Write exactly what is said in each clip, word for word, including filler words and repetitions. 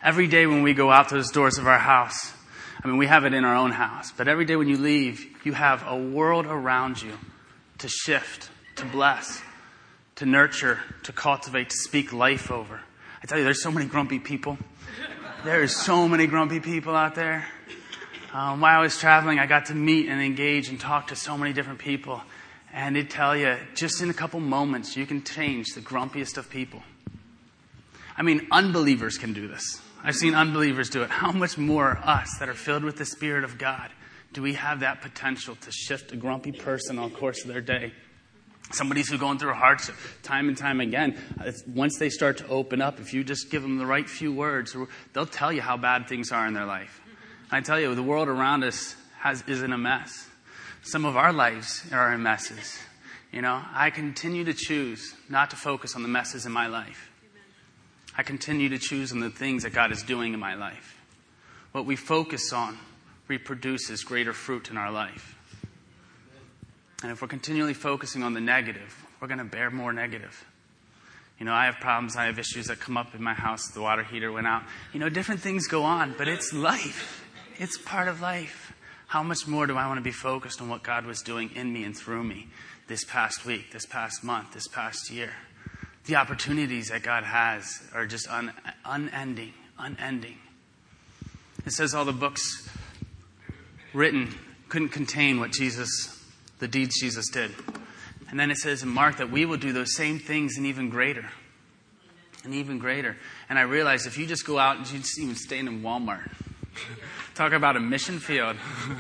Every day when we go out those doors of our house, I mean, we have it in our own house, but every day when you leave, you have a world around you to shift, to bless, to nurture, to cultivate, to speak life over. I tell you, there's so many grumpy people. There is so many grumpy people out there. Um, while I was traveling, I got to meet and engage and talk to so many different people. And they tell you, just in a couple moments, you can change the grumpiest of people. I mean, unbelievers can do this. I've seen unbelievers do it. How much more us that are filled with the Spirit of God do we have that potential to shift a grumpy person on the course of their day? Somebody who's going through a hardship time and time again, once they start to open up, if you just give them the right few words, they'll tell you how bad things are in their life. And I tell you, the world around us has is in a mess. Some of our lives are in messes. You know, I continue to choose not to focus on the messes in my life. I continue to choose on the things that God is doing in my life. What we focus on reproduces greater fruit in our life. And if we're continually focusing on the negative, we're going to bear more negative. You know, I have problems, I have issues that come up in my house. The water heater went out. You know, different things go on, but it's life. It's part of life. How much more do I want to be focused on what God was doing in me and through me this past week, this past month, this past year? The opportunities that God has are just un- unending, unending. It says all the books written couldn't contain what Jesus, the deeds Jesus did. And then it says in Mark that we will do those same things and even greater. And even greater. And I realized if you just go out and you just even stay in Walmart, talk about a mission field.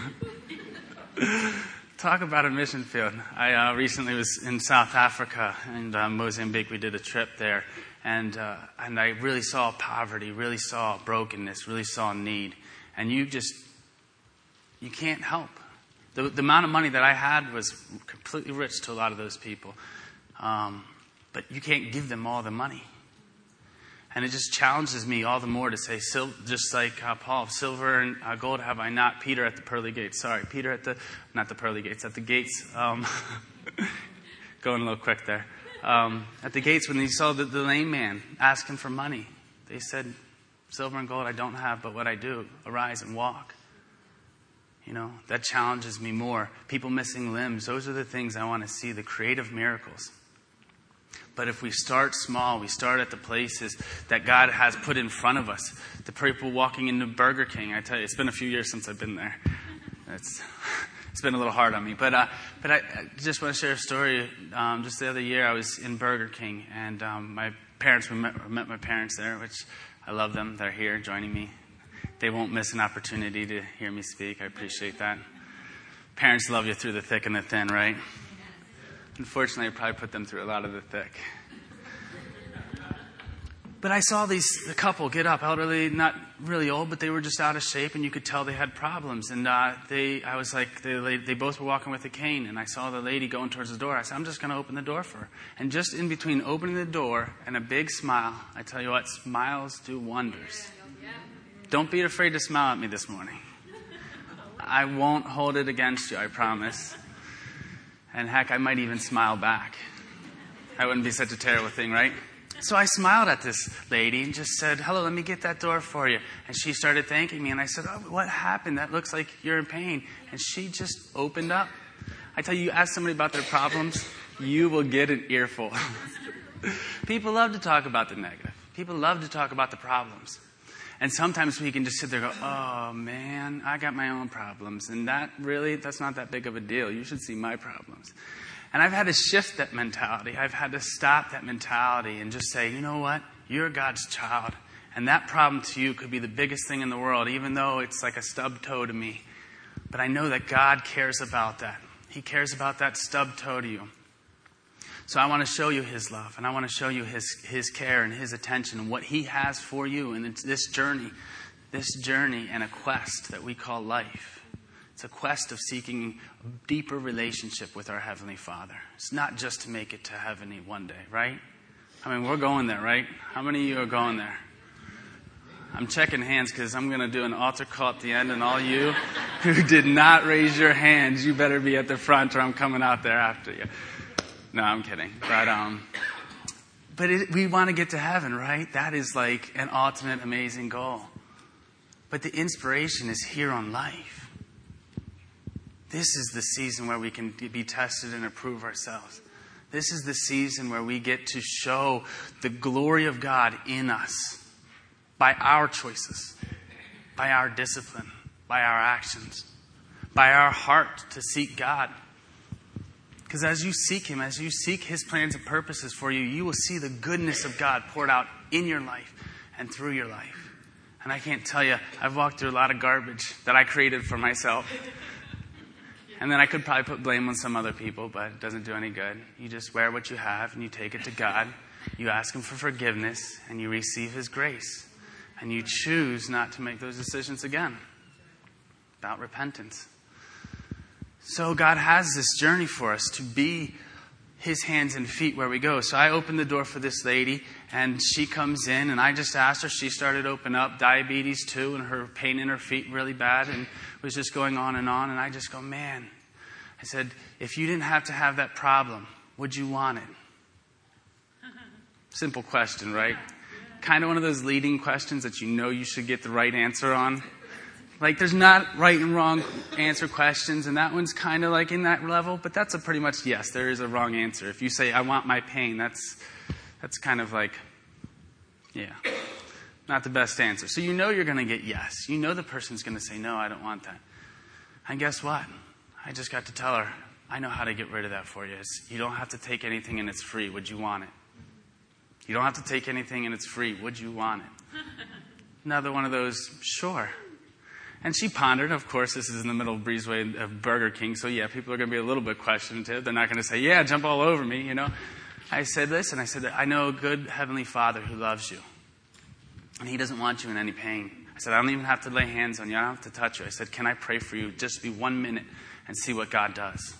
Talk about a mission field. I uh, recently was in South Africa and uh, Mozambique. We did a trip there. And uh, and I really saw poverty, really saw brokenness, really saw need. And you just, you can't help. The, the amount of money that I had was completely rich to a lot of those people. Um, but you can't give them all the money. And it just challenges me all the more to say, just like uh, Paul, silver and uh, gold have I not. Peter at the pearly gates. Sorry, Peter at the, not the pearly gates, at the gates. Um, going a little quick there. Um, at the gates when he saw the, the lame man asking for money. They said, silver and gold I don't have, but what I do, arise and walk. You know, that challenges me more. People missing limbs, those are the things I want to see, the creative miracles. But if we start small, we start at the places that God has put in front of us. The people walking into Burger King, I tell you, it's been a few years since I've been there. It's it's been a little hard on me. But uh, but I, I just want to share a story. Um, just the other year, I was in Burger King, and um, my parents, we met, met my parents there, which I love them. They're here joining me. They won't miss an opportunity to hear me speak. I appreciate that. Parents love you through the thick and the thin, right? Unfortunately, I probably put them through a lot of the thick. But I saw these the couple get up, elderly, not really old, but they were just out of shape, and you could tell they had problems. And uh, they, I was like, they, they both were walking with a cane, and I saw the lady going towards the door. I said, I'm just going to open the door for her. And just in between opening the door and a big smile, I tell you what, smiles do wonders. Don't be afraid to smile at me this morning. I won't hold it against you, I promise. And heck, I might even smile back. That wouldn't be such a terrible thing, right? So I smiled at this lady and just said, hello, let me get that door for you. And she started thanking me. And I said, oh, what happened? That looks like you're in pain. And she just opened up. I tell you, you ask somebody about their problems, you will get an earful. People love to talk about the negative. People love to talk about the problems. And sometimes we can just sit there and go, oh, man, I got my own problems. And that really, that's not that big of a deal. You should see my problems. And I've had to shift that mentality. I've had to stop that mentality and just say, you know what? You're God's child. And that problem to you could be the biggest thing in the world, even though it's like a stub toe to me. But I know that God cares about that. He cares about that stub toe to you. So I want to show you His love, and I want to show you His His care and His attention and what He has for you in this journey, this journey and a quest that we call life. It's a quest of seeking a deeper relationship with our Heavenly Father. It's not just to make it to heaven one day, right? I mean, we're going there, right? How many of you are going there? I'm checking hands because I'm going to do an altar call at the end, and all you who did not raise your hands, you better be at the front or I'm coming out there after you. No, I'm kidding. But um, But it, we want to get to heaven, right? That is like an ultimate amazing goal. But the inspiration is here on life. This is the season where we can be tested and approve ourselves. This is the season where we get to show the glory of God in us by our choices, by our discipline, by our actions, by our heart to seek God. Because as you seek Him, as you seek His plans and purposes for you, you will see the goodness of God poured out in your life and through your life. And I can't tell you, I've walked through a lot of garbage that I created for myself. And then I could probably put blame on some other people, but it doesn't do any good. You just wear what you have and you take it to God. You ask Him for forgiveness and you receive His grace. And you choose not to make those decisions again. About repentance. So God has this journey for us to be His hands and feet where we go. So I opened the door for this lady, and she comes in, and I just asked her. She started to open up, diabetes too, and her pain in her feet really bad, and was just going on and on. And I just go, man, I said, if you didn't have to have that problem, would you want it? Simple question, right? Kind of one of those leading questions that you know you should get the right answer on. Like, there's not right and wrong answer questions, and that one's kind of like in that level, but that's a pretty much yes, there is a wrong answer. If you say, I want my pain, that's that's kind of like, yeah, not the best answer. So you know you're going to get yes. You know the person's going to say, no, I don't want that. And guess what? I just got to tell her, I know how to get rid of that for you. It's, you don't have to take anything and it's free. Would you want it? You don't have to take anything and it's free. Would you want it? Another one of those, sure. And she pondered. Of course, this is in the middle of Breezeway of Burger King. So, yeah, people are going to be a little bit questionative. They're not going to say, yeah, jump all over me, you know. I said, listen, I said, I know a good Heavenly Father who loves you. And He doesn't want you in any pain. I said, I don't even have to lay hands on you. I don't have to touch you. I said, can I pray for you? Just be one minute and see what God does.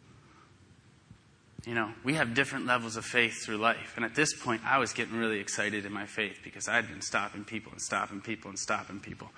You know, we have different levels of faith through life. And at this point, I was getting really excited in my faith because I'd been stopping people and stopping people and stopping people.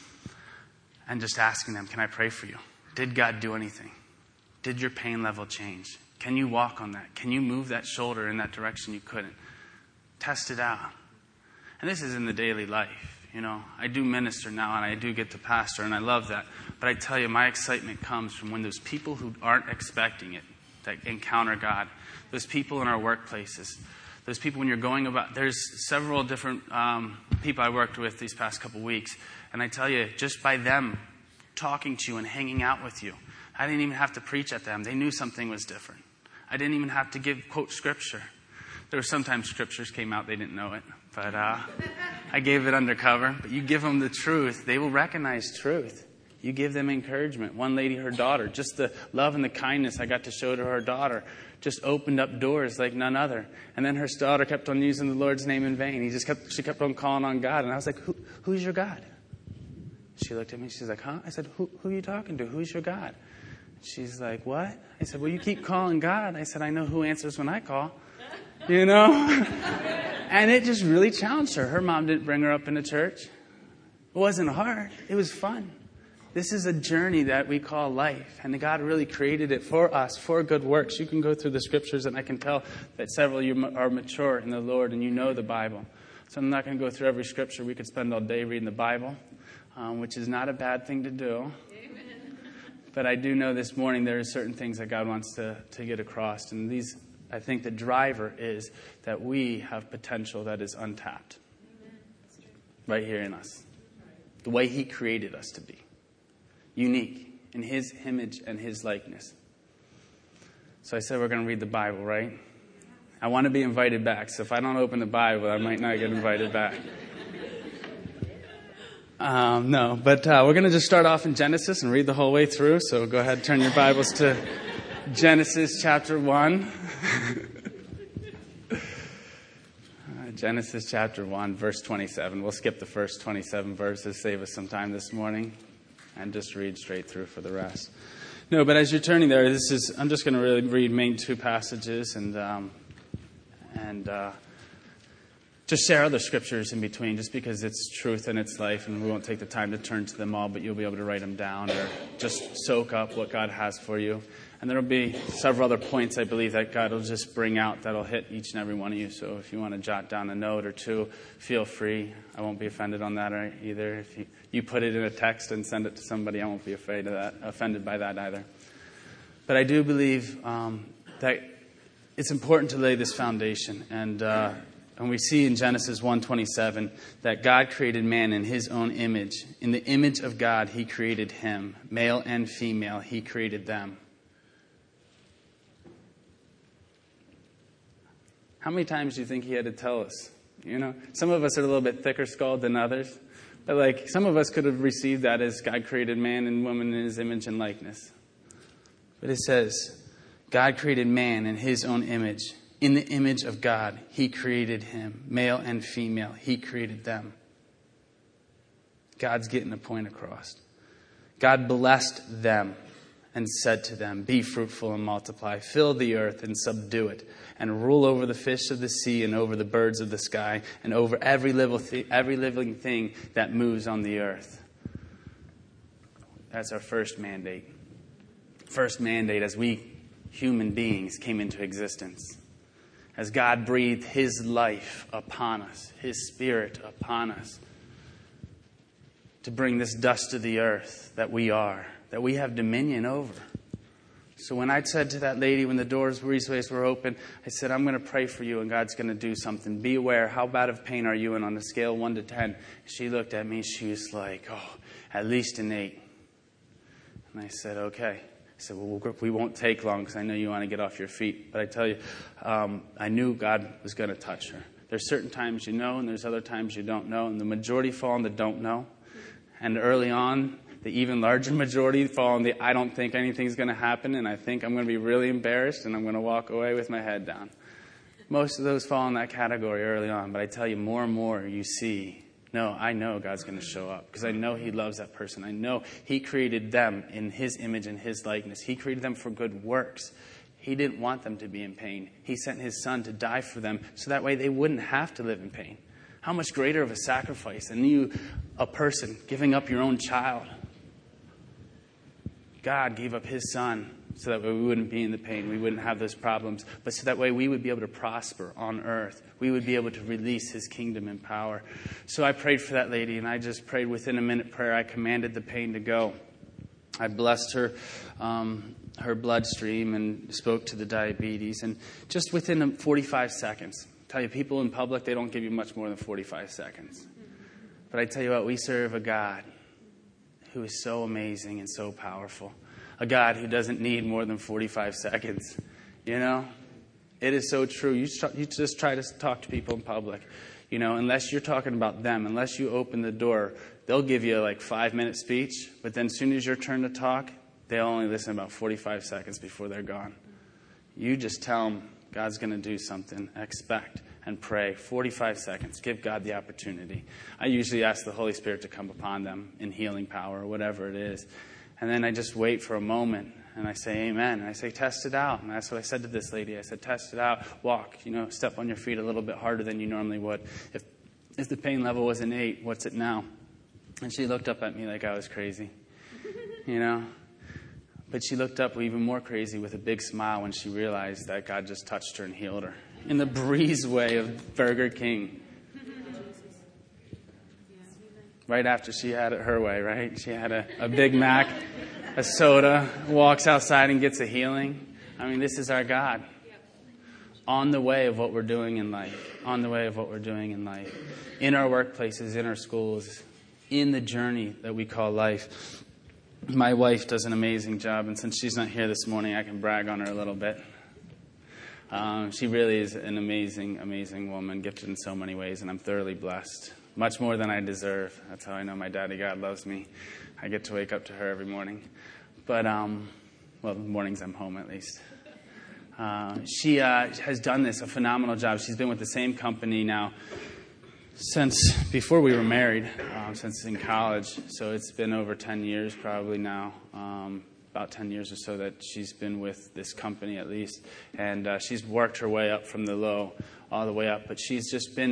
And just asking them, can I pray for you? Did God do anything? Did your pain level change? Can you walk on that? Can you move that shoulder in that direction you couldn't? Test it out. And this is in the daily life. You know, I do minister now and I do get to pastor and I love that. But I tell you, my excitement comes from when those people who aren't expecting it, that encounter God. Those people in our workplaces. Those people when you're going about, there's several different um, people I worked with these past couple weeks. And I tell you, just by them talking to you and hanging out with you, I didn't even have to preach at them. They knew something was different. I didn't even have to give, quote, scripture. There were sometimes scriptures came out, they didn't know it. But uh, I gave it undercover. But you give them the truth, they will recognize truth. You give them encouragement. One lady, her daughter, just the love and the kindness I got to show to her daughter just opened up doors like none other. And then her daughter kept on using the Lord's name in vain. He just kept, she kept on calling on God. And I was like, Who, who's your God? She looked at me. She's like, huh? I said, who, who are you talking to? Who's your God? She's like, what? I said, well, you keep calling God. I said, I know who answers when I call. You know? And it just really challenged her. Her mom didn't bring her up into church. It wasn't hard. It was fun. This is a journey that we call life. And God really created it for us, for good works. You can go through the scriptures, and I can tell that several of you are mature in the Lord, and you know the Bible. So I'm not going to go through every scripture. We could spend all day reading the Bible. Um, which is not a bad thing to do. Amen. But I do know this morning there are certain things that God wants to, to get across. And these, I think the driver is that we have potential that is untapped. Amen. Right here in us. The way He created us to be. Unique in His image and His likeness. So I said we're going to read the Bible, right? I want to be invited back. So if I don't open the Bible, I might not get invited back. Um, no, but uh, we're going to just start off in Genesis and read the whole way through. So go ahead and turn your Bibles to Genesis chapter one. uh, Genesis chapter one, verse twenty-seven. We'll skip the first twenty-seven verses, save us some time this morning, and just read straight through for the rest. No, but as you're turning there, this is I'm just going to really read main two passages and um, and. Uh, to share other scriptures in between, just because it's truth and it's life, and we won't take the time to turn to them all, but you'll be able to write them down or just soak up what God has for you. And there will be several other points, I believe, that God will just bring out that'll hit each and every one of you. So if you want to jot down a note or two, feel free. I won't be offended on that either. If you, you put it in a text and send it to somebody, I won't be afraid of that, offended by that either. But I do believe um, that it's important to lay this foundation. And uh, and we see in Genesis one twenty-seven that God created man in his own image. In the image of God, he created him. Male and female, he created them. How many times do you think he had to tell us? You know, some of us are a little bit thicker skulled than others. But like some of us could have received that as God created man and woman in his image and likeness. But it says, God created man in his own image. In the image of God, he created him. Male and female, he created them. God's getting a point across. God blessed them and said to them, be fruitful and multiply, fill the earth and subdue it, and rule over the fish of the sea and over the birds of the sky and over every living every living thing that moves on the earth. That's our first mandate. First mandate as we human beings came into existence. As God breathed his life upon us, his spirit upon us, to bring this dust to the earth that we are, that we have dominion over. So when I said to that lady when the doors were open, I said, I'm going to pray for you and God's going to do something. Be aware, how bad of pain are you in on a scale of one to ten? She looked at me, she was like, oh, at least an eight. And I said, okay. I said, well, we won't take long because I know you want to get off your feet. But I tell you, um, I knew God was going to touch her. There's certain times you know and there's other times you don't know. And the majority fall in the don't know. And early on, the even larger majority fall in the I don't think anything's going to happen, and I think I'm going to be really embarrassed, and I'm going to walk away with my head down. Most of those fall in that category early on, but I tell you, more and more you see, no, I know God's going to show up, because I know he loves that person. I know he created them in his image and his likeness. He created them for good works. He didn't want them to be in pain. He sent his son to die for them, so that way they wouldn't have to live in pain. How much greater of a sacrifice than you, a person, giving up your own child. God gave up his son so that way we wouldn't be in the pain. We wouldn't have those problems. But so that way we would be able to prosper on earth. We would be able to release his kingdom and power. So I prayed for that lady, and I just prayed within a minute prayer. I commanded the pain to go. I blessed her, um, her bloodstream and spoke to the diabetes. And just within forty-five seconds, I tell you, people in public, they don't give you much more than forty-five seconds. But I tell you what, we serve a God who is so amazing and so powerful. A God who doesn't need more than forty-five seconds. You know? It is so true. You, you just try to talk to people in public. You know, unless you're talking about them, unless you open the door, they'll give you like five-minute speech, but then as soon as your turn to talk, they'll only listen about forty-five seconds before they're gone. You just tell them God's going to do something. Expect and pray. forty-five seconds. Give God the opportunity. I usually ask the Holy Spirit to come upon them in healing power or whatever it is. And then I just wait for a moment and I say, amen. And I say, test it out. And that's what I said to this lady. I said, test it out. Walk, you know, step on your feet a little bit harder than you normally would. If, if the pain level was an eight, what's it now? And she looked up at me like I was crazy, you know. But she looked up even more crazy with a big smile when she realized that God just touched her and healed her. In the breeze way of Burger King. Right after she had it her way, right? She had a, a Big Mac, a soda, walks outside and gets a healing. I mean, this is our God. On the way of what we're doing in life. On the way of what we're doing in life. In our workplaces, in our schools, in the journey that we call life. My wife does an amazing job, and since she's not here this morning, I can brag on her a little bit. Um, she really is an amazing, amazing woman, gifted in so many ways, and I'm thoroughly blessed. Much more than I deserve. That's how I know my daddy God loves me. I get to wake up to her every morning. But, um, well, mornings I'm home at least. Uh, she uh, has done this, a phenomenal job. She's been with the same company now since before we were married, um, since in college. So it's been over ten years probably now, um, about ten years or so that she's been with this company at least. And uh, she's worked her way up from the low all the way up. But she's just been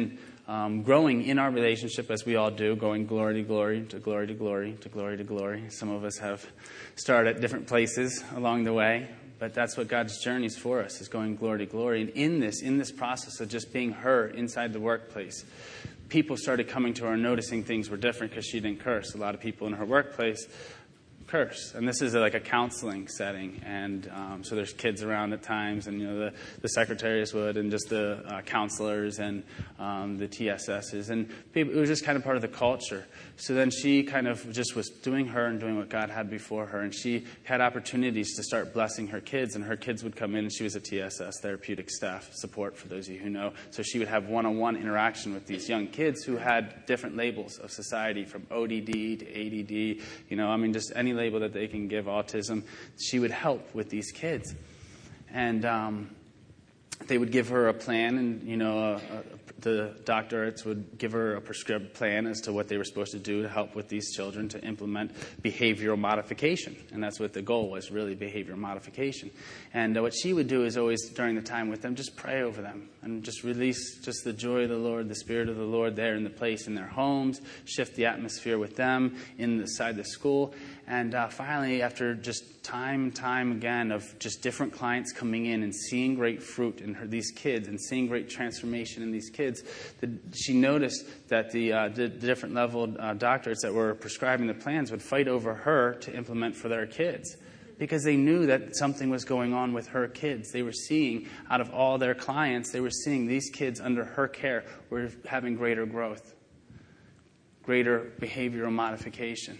um, growing in our relationship as we all do, going glory to glory, to glory to glory, to glory to glory. Some of us have started at different places along the way, but that's what God's journey is for us, is going glory to glory. And in this, in this process of just being her inside the workplace, people started coming to her and noticing things were different because she didn't curse. A lot of people in her workplace curse. And this is like a counseling setting. And um, so there's kids around at times, and, you know, the, the secretaries would, and just the uh, counselors and um, the T S Ss. And people, it was just kind of part of the culture. So then she kind of just was doing her and doing what God had before her. And she had opportunities to start blessing her kids. And her kids would come in, and she was a T S S, therapeutic staff support, for those of you who know. So she would have one-on-one interaction with these young kids who had different labels of society, from O D D to A D D, you know, I mean, just any label that they can give, autism. She would help with these kids. And um, they would give her a plan, and, you know, a, a, the doctorates would give her a prescribed plan as to what they were supposed to do to help with these children to implement behavioral modification. And that's what the goal was, really, behavioral modification. And uh, what she would do is always, during the time with them, just pray over them and just release just the joy of the Lord, the Spirit of the Lord there in the place, in their homes, shift the atmosphere with them inside the school. And uh, finally, after just time and time again of just different clients coming in and seeing great fruit in her, these kids, and seeing great transformation in these kids, the, she noticed that the, uh, the, the different level uh, doctors that were prescribing the plans would fight over her to implement for their kids, because they knew that something was going on with her kids. They were seeing, out of all their clients, they were seeing these kids under her care were having greater growth, greater behavioral modification.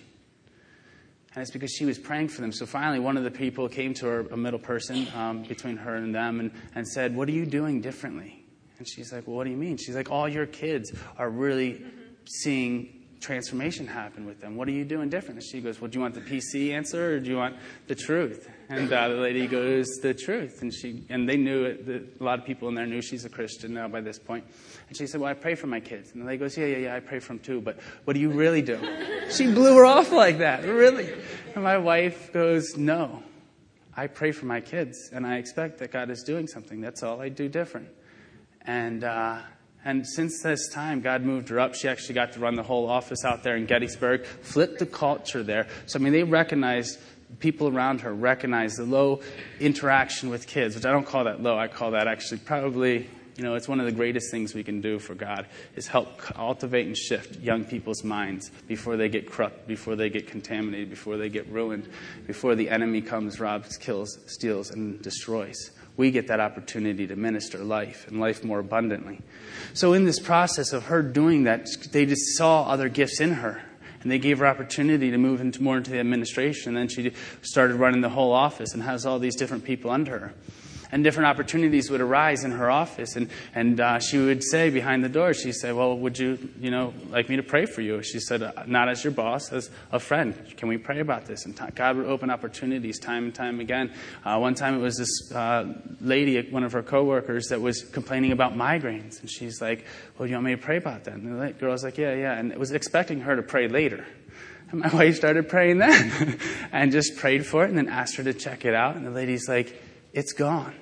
And it's because she was praying for them. So finally, one of the people came to her, a middle person um, between her and them, and, and said, "What are you doing differently?" And she's like, "Well, what do you mean?" She's like, "All your kids are really seeing transformation happen with them. What are you doing different?" And she goes, "Well, do you want the P C answer, or do you want the truth?" And uh, the lady goes, "The truth." And she and they knew it. The, a lot of people in there knew she's a Christian now by this point. And she said, "Well, I pray for my kids." And the lady goes, "Yeah, yeah, yeah, I pray for them too. But what do you really do?" She blew her off like that, really. And my wife goes, "No, I pray for my kids, and I expect that God is doing something. That's all I do different." And uh, and since this time, God moved her up. She actually got to run the whole office out there in Gettysburg, flipped the culture there. So, I mean, they recognized, people around her recognized the low interaction with kids, which I don't call that low. I call that actually probably, you know, it's one of the greatest things we can do for God, is help cultivate and shift young people's minds before they get corrupt, before they get contaminated, before they get ruined, before the enemy comes, robs, kills, steals, and destroys. We get that opportunity to minister life, and life more abundantly. So in this process of her doing that, they just saw other gifts in her. And they gave her opportunity to move into more into the administration. And then she started running the whole office and has all these different people under her. And different opportunities would arise in her office. And, and uh, she would say behind the door, she'd say, "Well, would you, you know, like me to pray for you?" She said, "Not as your boss, as a friend. Can we pray about this?" And t- God would open opportunities time and time again. Uh, one time it was this uh, lady, one of her coworkers, that was complaining about migraines. And she's like, "Well, you want me to pray about that?" And the girl's like, "Yeah, yeah." And it was expecting her to pray later. And my wife started praying then and just prayed for it, and then asked her to check it out. And the lady's like, "It's gone."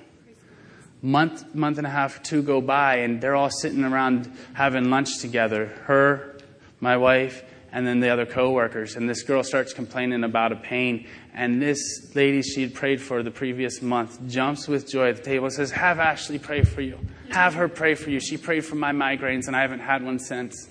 Month, month and a half, two go by, and they're all sitting around having lunch together. Her, my wife, and then the other coworkers. And this girl starts complaining about a pain. And this lady she had prayed for the previous month jumps with joy at the table and says, "Have Ashley pray for you. Have her pray for you. She prayed for my migraines, and I haven't had one since."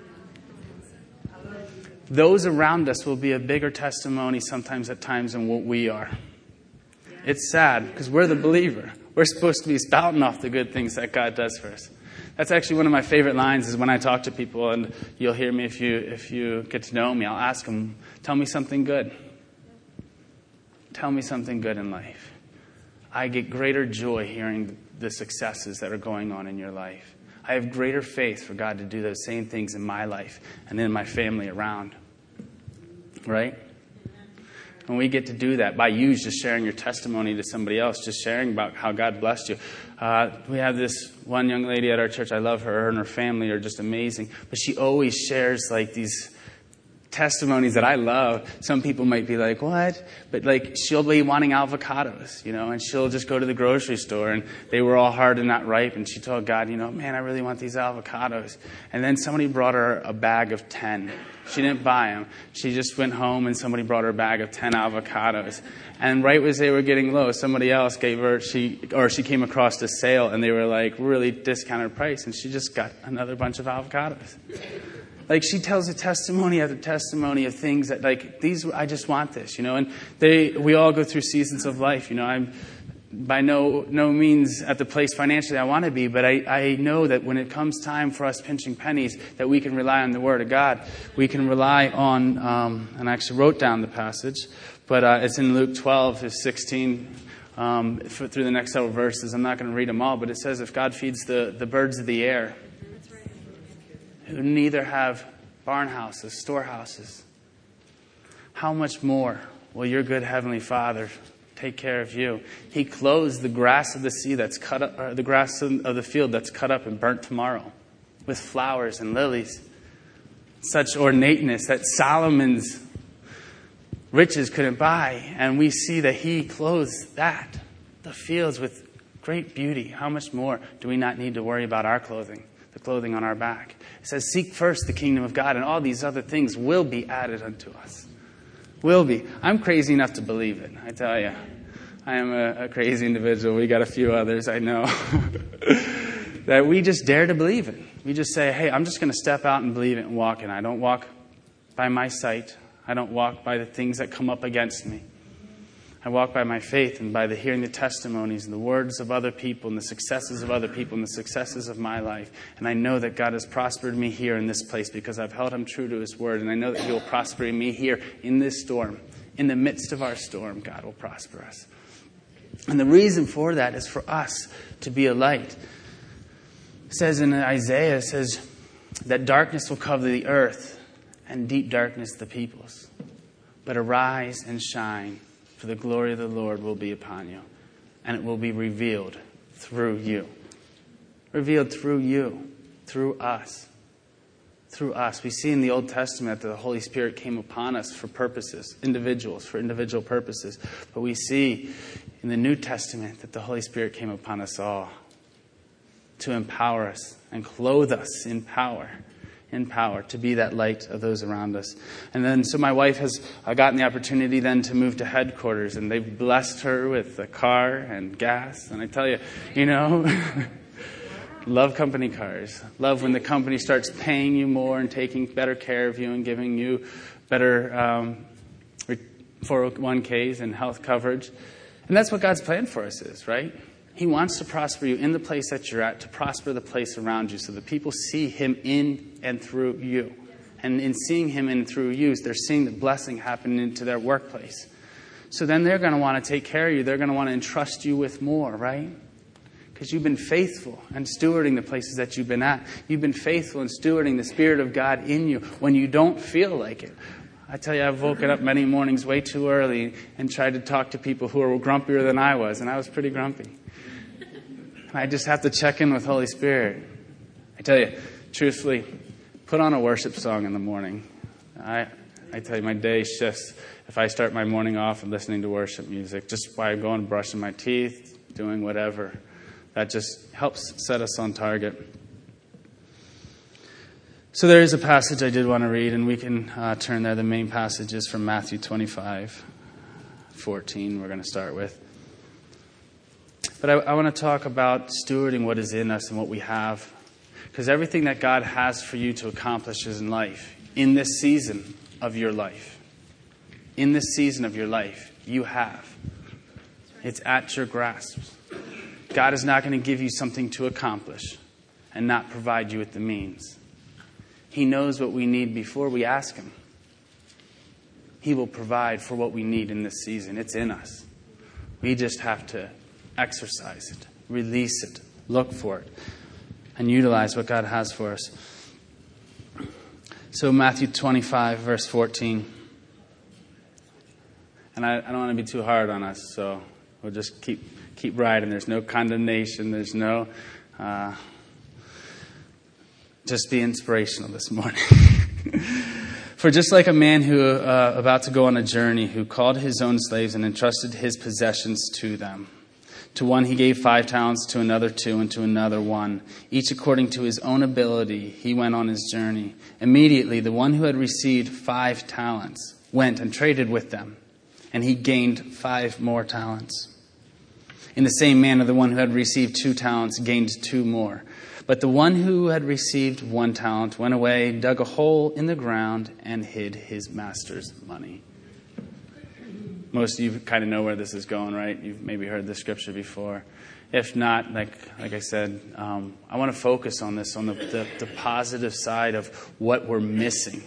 Those around us will be a bigger testimony sometimes at times than what we are. It's sad because we're the believer. We're supposed to be spouting off the good things that God does for us. That's actually one of my favorite lines, is when I talk to people, and you'll hear me if you if you get to know me. I'll ask them, "Tell me something good. Tell me something good in life." I get greater joy hearing the successes that are going on in your life. I have greater faith for God to do those same things in my life and in my family around. Right? And we get to do that by you just sharing your testimony to somebody else, just sharing about how God blessed you. Uh, we have this one young lady at our church. I love her. Her and her family are just amazing. But she always shares like these testimonies that I love. Some people might be like, what? But like, she'll be wanting avocados, you know, and she'll just go to the grocery store, and they were all hard and not ripe. And she told God, you know, man, I really want these avocados. And then somebody brought her a bag of ten. She didn't buy them. She just went home and somebody brought her a bag of ten avocados. And right as they were getting low, somebody else gave her, she or she came across a sale, and they were like really discounted price, and she just got another bunch of avocados. Like, she tells a testimony after testimony of things that, like, these, I just want this, you know. And they, we all go through seasons of life, you know. I'm by no no means at the place financially I want to be, but I, I know that when it comes time for us pinching pennies, that we can rely on the Word of God. We can rely on, um, and I actually wrote down the passage, but uh, it's in Luke twelve, sixteen, um, for, through the next several verses. I'm not going to read them all, but it says, if God feeds the, the birds of the air, who neither have barn houses, storehouses, how much more will your good Heavenly Father take care of you? He clothes the grass of the sea that's cut up, or the grass of the field that's cut up and burnt tomorrow, with flowers and lilies. Such ornateness that Solomon's riches couldn't buy. And we see that He clothes that, the fields, with great beauty. How much more do we not need to worry about our clothing, the clothing on our back? It says, seek first the kingdom of God, and all these other things will be added unto us. Will be. I'm crazy enough to believe it, I tell you. I am a, a crazy individual. We got a few others, I know. That we just dare to believe it. We just say, hey, I'm just going to step out and believe it and walk in. I don't walk by my sight. I don't walk by the things that come up against me. I walk by my faith and by the hearing the testimonies and the words of other people and the successes of other people and the successes of my life. And I know that God has prospered me here in this place because I've held Him true to His word. And I know that He will prosper me here in this storm. In the midst of our storm, God will prosper us. And the reason for that is for us to be a light. It says in Isaiah, it says that darkness will cover the earth and deep darkness the peoples. But arise and shine, for the glory of the Lord will be upon you, and it will be revealed through you. Revealed through you, through us. Through us. We see in the Old Testament that the Holy Spirit came upon us for purposes, individuals, for individual purposes. But we see in the New Testament that the Holy Spirit came upon us all to empower us and clothe us in power. In power, to be that light of those around us. And then, so my wife has uh, gotten the opportunity then to move to headquarters, and they've blessed her with a car and gas. And I tell you, you know, love company cars. Love when the company starts paying you more and taking better care of you and giving you better um, four oh one k's and health coverage. And that's what God's plan for us is, right? He wants to prosper you in the place that you're at, to prosper the place around you so that people see Him in and through you. And in seeing Him in and through you, they're seeing the blessing happen into their workplace. So then they're going to want to take care of you. They're going to want to entrust you with more, right? Because you've been faithful and stewarding the places that you've been at. You've been faithful and stewarding the Spirit of God in you when you don't feel like it. I tell you, I've woken up many mornings way too early and tried to talk to people who were grumpier than I was, and I was pretty grumpy. I just have to check in with Holy Spirit. I tell you, truthfully, put on a worship song in the morning. I I tell you, my day shifts if I start my morning off and listening to worship music, just while I'm going brushing my teeth, doing whatever. That just helps set us on target. So there is a passage I did want to read, and we can uh, turn there. The main passage is from Matthew twenty-five, fourteen, we're going to start with. But I, I want to talk about stewarding what is in us and what we have. Because everything that God has for you to accomplish is in life. In this season of your life. In this season of your life, you have. It's at your grasp. God is not going to give you something to accomplish and not provide you with the means. He knows what we need before we ask Him. He will provide for what we need in this season. It's in us. We just have to exercise it, release it, look for it, and utilize what God has for us. So Matthew twenty-five, verse fourteen. And I, I don't want to be too hard on us, so we'll just keep keep riding. There's no condemnation. There's no... Uh, just be inspirational this morning. For just like a man who uh, about to go on a journey, who called his own slaves and entrusted his possessions to them. To one he gave five talents, to another two, and to another one. Each according to his own ability, he went on his journey. Immediately, the one who had received five talents went and traded with them, and he gained five more talents. In the same manner, the one who had received two talents gained two more. But the one who had received one talent went away, dug a hole in the ground, and hid his master's money. Most of you kind of know where this is going, right? You've maybe heard this scripture before. If not, like like I said, um, I want to focus on this, on the, the, the positive side of what we're missing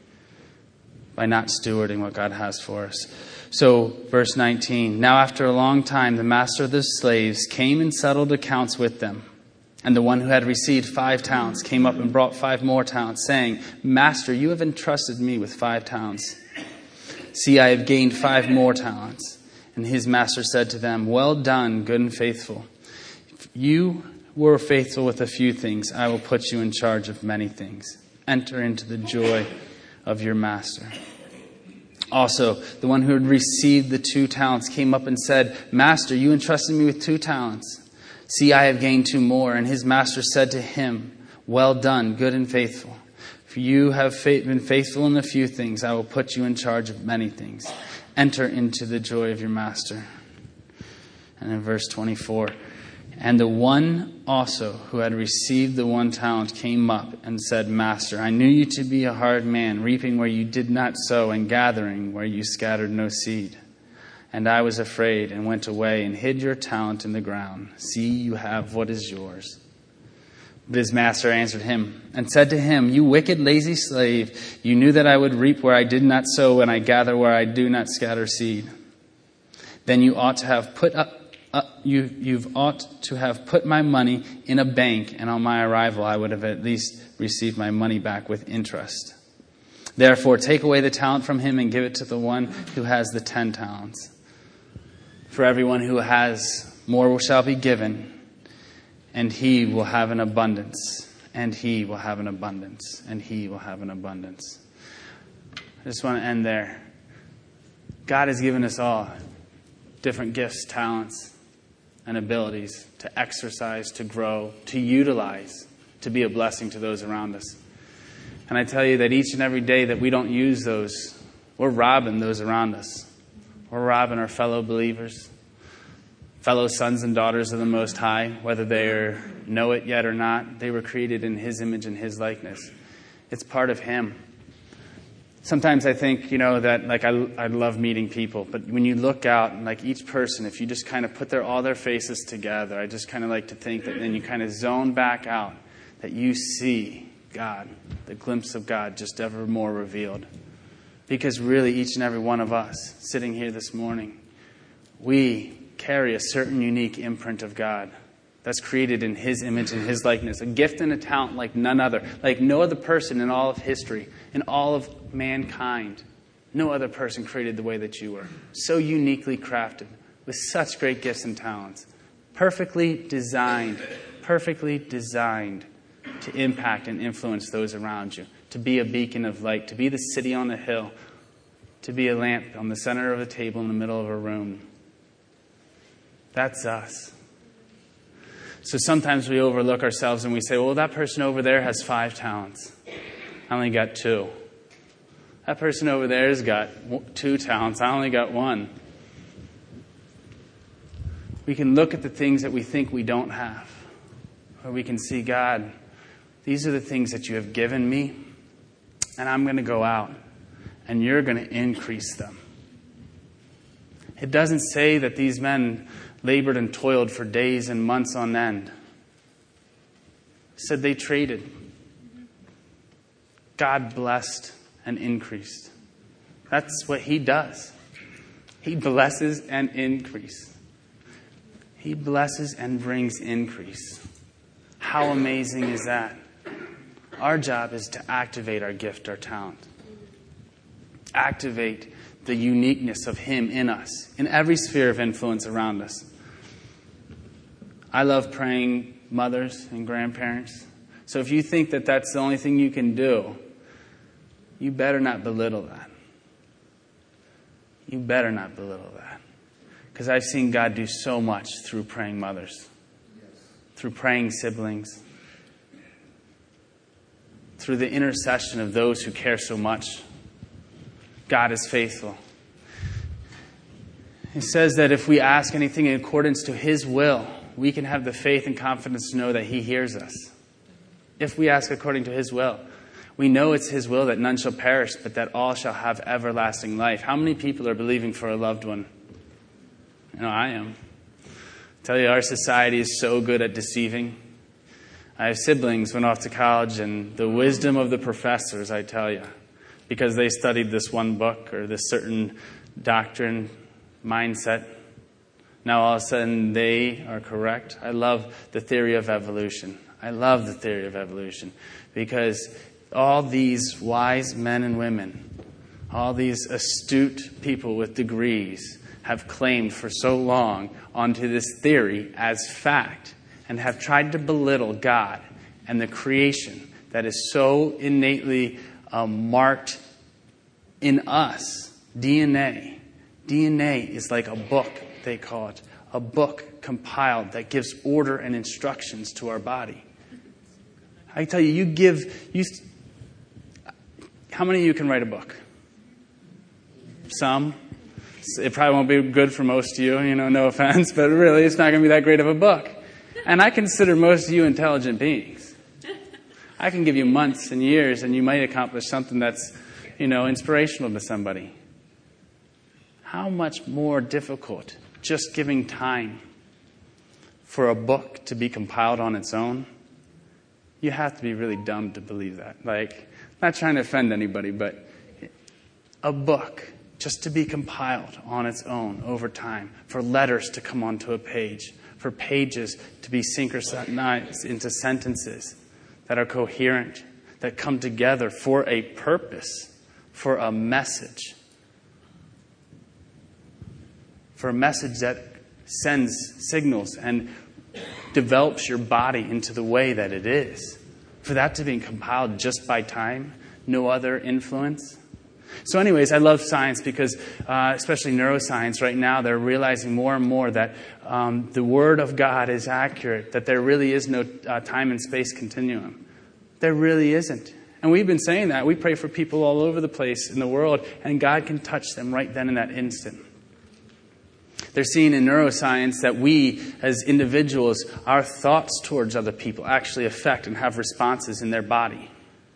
by not stewarding what God has for us. So, verse nineteen, now after a long time, the master of the slaves came and settled accounts with them. And the one who had received five talents came up and brought five more talents, saying, Master, you have entrusted me with five talents. See, I have gained five more talents. And his master said to them, Well done, good and faithful. If you were faithful with a few things, I will put you in charge of many things. Enter into the joy of your master. Also, the one who had received the two talents came up and said, Master, you entrusted me with two talents. See, I have gained two more. And his master said to him, Well done, good and faithful. For you have been faithful in a few things, I will put you in charge of many things. Enter into the joy of your master. And in verse twenty-four, and the one also who had received the one talent came up and said, Master, I knew you to be a hard man, reaping where you did not sow and gathering where you scattered no seed. And I was afraid and went away and hid your talent in the ground. See, you have what is yours. But his master answered him and said to him, You wicked, lazy slave, you knew that I would reap where I did not sow and I gather where I do not scatter seed. Then you ought to have put up, uh, you you've ought to have put my money in a bank, and on my arrival I would have at least received my money back with interest. Therefore, take away the talent from him and give it to the one who has the ten talents. For everyone who has, more shall be given, and he will have an abundance, and he will have an abundance, and he will have an abundance. I just want to end there. God has given us all different gifts, talents, and abilities to exercise, to grow, to utilize, to be a blessing to those around us. And I tell you that each and every day that we don't use those, we're robbing those around us. We're robbing our fellow believers, fellow sons and daughters of the Most High, whether they know it yet or not. They were created in His image and His likeness. It's part of Him. Sometimes I think, you know, that like I, I love meeting people, but when you look out, and like each person, if you just kind of put their all their faces together, I just kind of like to think that then you kind of zone back out, that you see God, the glimpse of God just ever more revealed. Because really, each and every one of us sitting here this morning, we carry a certain unique imprint of God that's created in His image and His likeness. A gift and a talent like none other. Like no other person in all of history, in all of mankind. No other person created the way that you were. So uniquely crafted, with such great gifts and talents. Perfectly designed, perfectly designed to impact and influence those around you. To be a beacon of light, to be the city on the hill, to be a lamp on the center of a table in the middle of a room. That's us. So sometimes we overlook ourselves and we say, well, that person over there has five talents. I only got two. That person over there has got two talents. I only got one. We can look at the things that we think we don't have. Or we can see, God, these are the things that you have given me. And I'm going to go out, and you're going to increase them. It doesn't say that these men labored and toiled for days and months on end. It said they traded. God blessed and increased. That's what He does. He blesses and increases. He blesses and brings increase. How amazing is that? Our job is to activate our gift, our talent. Activate the uniqueness of Him in us, in every sphere of influence around us. I love praying mothers and grandparents. So if you think that that's the only thing you can do, you better not belittle that. You better not belittle that. Because I've seen God do so much through praying mothers, through praying siblings, through the intercession of those who care so much. God is faithful. He says that if we ask anything in accordance to His will, we can have the faith and confidence to know that He hears us. If we ask according to His will. We know it's His will that none shall perish, but that all shall have everlasting life. How many people are believing for a loved one? You know, I am. I tell you, our society is so good at deceiving. I have siblings went off to college, and the wisdom of the professors, I tell you, because they studied this one book or this certain doctrine, mindset, now all of a sudden they are correct. I love the theory of evolution. I love the theory of evolution because all these wise men and women, all these astute people with degrees have claimed for so long onto this theory as fact and have tried to belittle God and the creation that is so innately um, marked in us. D N A. D N A is like a book, they call it. A book compiled that gives order and instructions to our body. I tell you, you give... you. How many of you can write a book? Some. It probably won't be good for most of you, you know, no offense, but really it's not going to be that great of a book. And I consider most of you intelligent beings. I can give you months and years and you might accomplish something that's, you know, inspirational to somebody. How much more difficult just giving time for a book to be compiled on its own? You have to be really dumb to believe that. Like, not trying to offend anybody, but a book just to be compiled on its own over time, for letters to come onto a page, for pages to be synchronized into sentences that are coherent, that come together for a purpose, for a message, for a message that sends signals and develops your body into the way that it is. For that to be compiled just by time, no other influence. So anyways, I love science because, uh, especially neuroscience right now, they're realizing more and more that um, the Word of God is accurate, that there really is no uh, time and space continuum. There really isn't. And we've been saying that. We pray for people all over the place in the world, and God can touch them right then in that instant. They're seeing in neuroscience that we, as individuals, our thoughts towards other people actually affect and have responses in their body.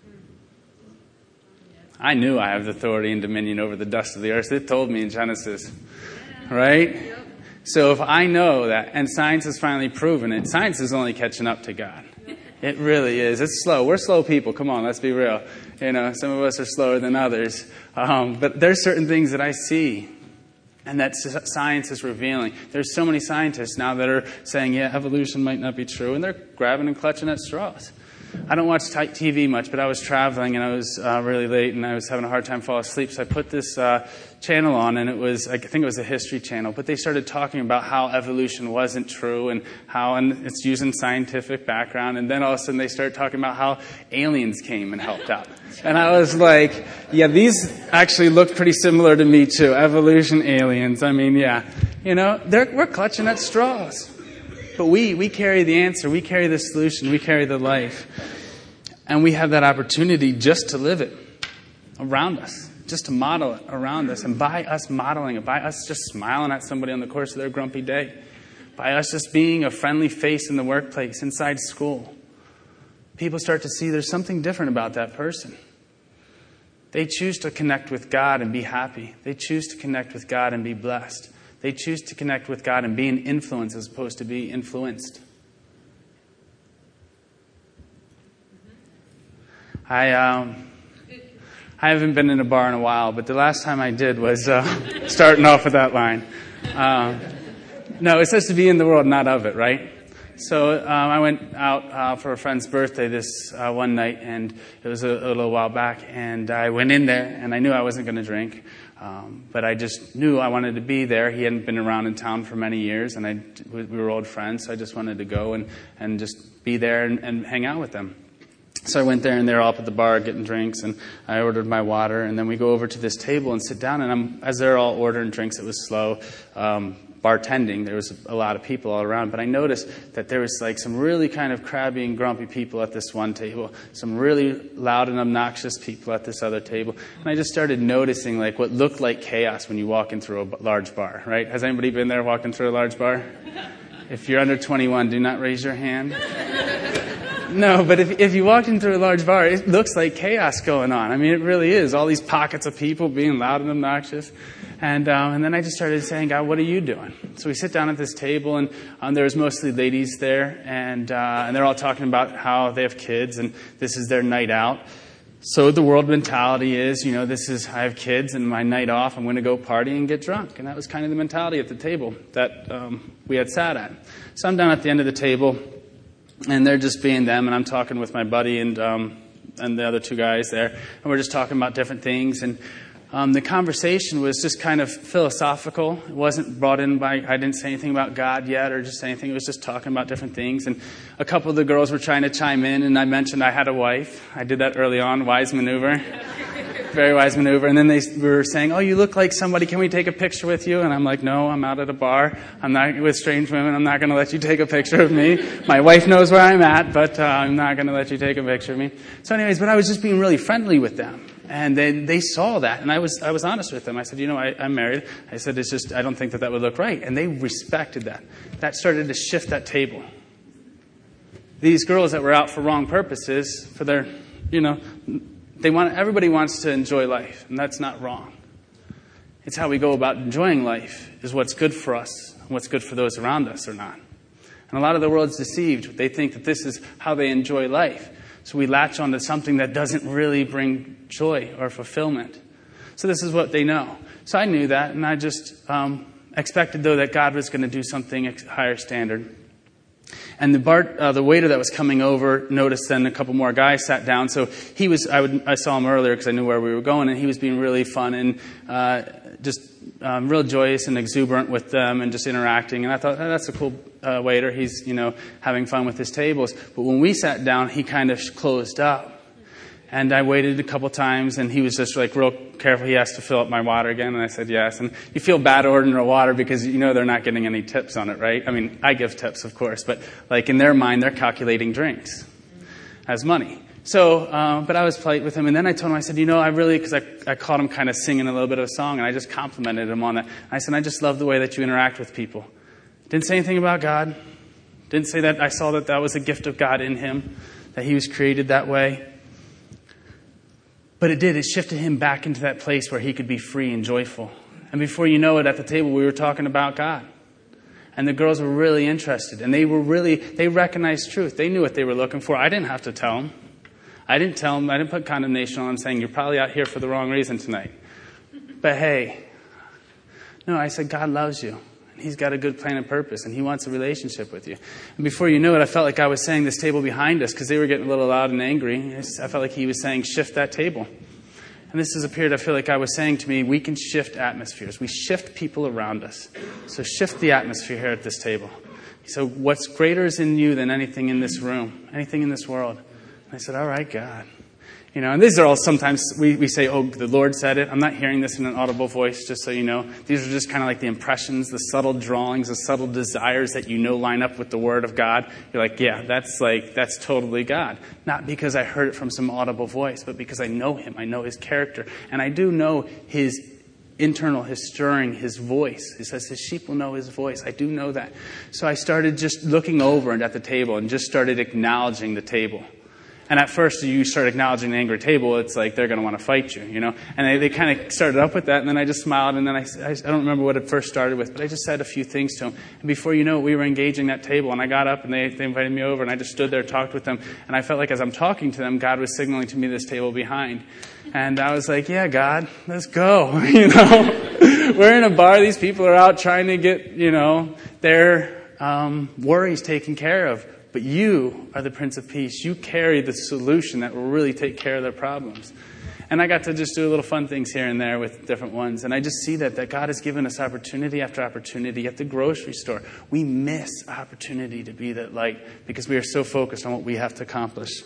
I knew I have authority and dominion over the dust of the earth. It told me in Genesis, right? So if I know that, and science has finally proven it, science is only catching up to God. It really is. It's slow. We're slow people. Come on, let's be real. You know, some of us are slower than others. Um, but there's certain things that I see and that science is revealing. There's so many scientists now that are saying, yeah, evolution might not be true, and they're grabbing and clutching at straws. I don't watch T V much, but I was traveling and I was uh, really late and I was having a hard time falling asleep. So I put this uh, channel on, and it was, I think it was a history channel, but they started talking about how evolution wasn't true and how, and it's using scientific background. And then all of a sudden they started talking about how aliens came and helped out. And I was like, yeah, these actually look pretty similar to me too. Evolution, aliens. I mean, yeah, you know, they're, we're clutching at straws. But we, we carry the answer. We carry the solution. We carry the life. And we have that opportunity just to live it around us, just to model it around us. And by us modeling it, by us just smiling at somebody on the course of their grumpy day, by us just being a friendly face in the workplace, inside school, people start to see there's something different about that person. They choose to connect with God and be happy. They choose to connect with God and be blessed. They choose to connect with God and be an influence as opposed to be influenced. I um, I haven't been in a bar in a while, but the last time I did was uh, starting off with that line. Um, no, it says to be in the world, not of it, right? So um, I went out uh, for a friend's birthday this uh, one night, and it was a, a little while back, and I went in there, and I knew I wasn't going to drink. Um, but I just knew I wanted to be there. He hadn't been around in town for many years, and I, we were old friends, so I just wanted to go and, and just be there and, and hang out with them. So I went there, and they were all up at the bar getting drinks, and I ordered my water, and then we go over to this table and sit down, and I'm, as they're all ordering drinks, it was slow um, bartending. There was a lot of people all around, but I noticed that there was like some really kind of crabby and grumpy people at this one table, some really loud and obnoxious people at this other table, and I just started noticing like what looked like chaos when you walk in through a large bar, right? Has anybody been there walking through a large bar? If you're under twenty-one, do not raise your hand. No, but if if you walked in through a large bar, it looks like chaos going on. I mean, it really is. All these pockets of people being loud and obnoxious. And um, and then I just started saying, God, what are you doing? So we sit down at this table, and um, there was mostly ladies there, and uh, and they're all talking about how they have kids, and this is their night out. So the world mentality is, you know, this is, I have kids, and my night off, I'm going to go party and get drunk. And that was kind of the mentality at the table that um, we had sat at. So I'm down at the end of the table, and they're just being them, and I'm talking with my buddy and um, and the other two guys there, and we're just talking about different things. And um, the conversation was just kind of philosophical. It wasn't brought in by, I didn't say anything about God yet or just anything. It was just talking about different things. And a couple of the girls were trying to chime in, and I mentioned I had a wife. I did that early on, wise maneuver. Very wise maneuver. And then they were saying, oh, you look like somebody. Can we take a picture with you? And I'm like, no, I'm out at a bar. I'm not with strange women. I'm not going to let you take a picture of me. My wife knows where I'm at, but uh, I'm not going to let you take a picture of me. So anyways, but I was just being really friendly with them. And they, they saw that. And I was I was honest with them. I said, you know, I, I'm married. I said, it's just, I don't think that that would look right. And they respected that. That started to shift that table. These girls that were out for wrong purposes, for their, you know, They want, everybody wants to enjoy life, and that's not wrong. It's how we go about enjoying life is what's good for us and what's good for those around us or not. And a lot of the world's deceived. They think that this is how they enjoy life. So we latch onto something that doesn't really bring joy or fulfillment. So this is what they know. So I knew that, and I just um, expected, though, that God was going to do something at a higher standard. And the bar, uh, the waiter that was coming over noticed then a couple more guys sat down. So he was, I would, I saw him earlier because I knew where we were going, and he was being really fun and uh, just um, real joyous and exuberant with them and just interacting. And I thought, oh, that's a cool uh, waiter. He's, you know, having fun with his tables. But when we sat down, he kind of closed up. And I waited a couple times, and he was just like real careful. He asked to fill up my water again, and I said yes. And you feel bad ordering a water because you know they're not getting any tips on it, right? I mean, I give tips, of course, but like in their mind, they're calculating drinks as money. So, uh, but I was polite with him, and then I told him, I said, you know, I really, because I, I caught him kind of singing a little bit of a song, and I just complimented him on that. I said, I just love the way that you interact with people. Didn't say anything about God. Didn't say that I saw that that was a gift of God in him, that he was created that way. But it did. It shifted him back into that place where he could be free and joyful. And before you know it, at the table, we were talking about God. And the girls were really interested. And they were really, they recognized truth. They knew what they were looking for. I didn't have to tell them. I didn't tell them. I didn't put condemnation on them saying, you're probably out here for the wrong reason tonight. But hey, no, I said, God loves you. He's got a good plan and purpose, and he wants a relationship with you. And before you knew it, I felt like I was saying this table behind us, because they were getting a little loud and angry. I felt like he was saying, shift that table. And this is a period I feel like I was saying to me, we can shift atmospheres. We shift people around us. So shift the atmosphere here at this table. So what's greater is in you than anything in this room, anything in this world. And I said, all right, God. You know, and these are all sometimes we, we say, oh, the Lord said it. I'm not hearing this in an audible voice, just so you know. These are just kind of like the impressions, the subtle drawings, the subtle desires that you know line up with the Word of God. You're like, yeah, that's like, that's totally God. Not because I heard it from some audible voice, but because I know Him. I know His character. And I do know His internal, His stirring, His voice. He says His sheep will know His voice. I do know that. So I started just looking over and at the table and just started acknowledging the table. And at first, you start acknowledging the angry table, it's like they're going to want to fight you, you know. And they, they kind of started up with that, and then I just smiled, and then I, I, I don't remember what it first started with, but I just said a few things to them. And before you know it, we were engaging that table, and I got up, and they, they invited me over, and I just stood there, talked with them, and I felt like as I'm talking to them, God was signaling to me this table behind. And I was like, yeah, God, let's go, you know. We're in a bar, these people are out trying to get, you know, their um, worries taken care of. But you are the Prince of Peace. You carry the solution that will really take care of their problems. And I got to just do little fun things here and there with different ones. And I just see that, that God has given us opportunity after opportunity. At the grocery store, we miss opportunity to be that light because we are so focused on what we have to accomplish.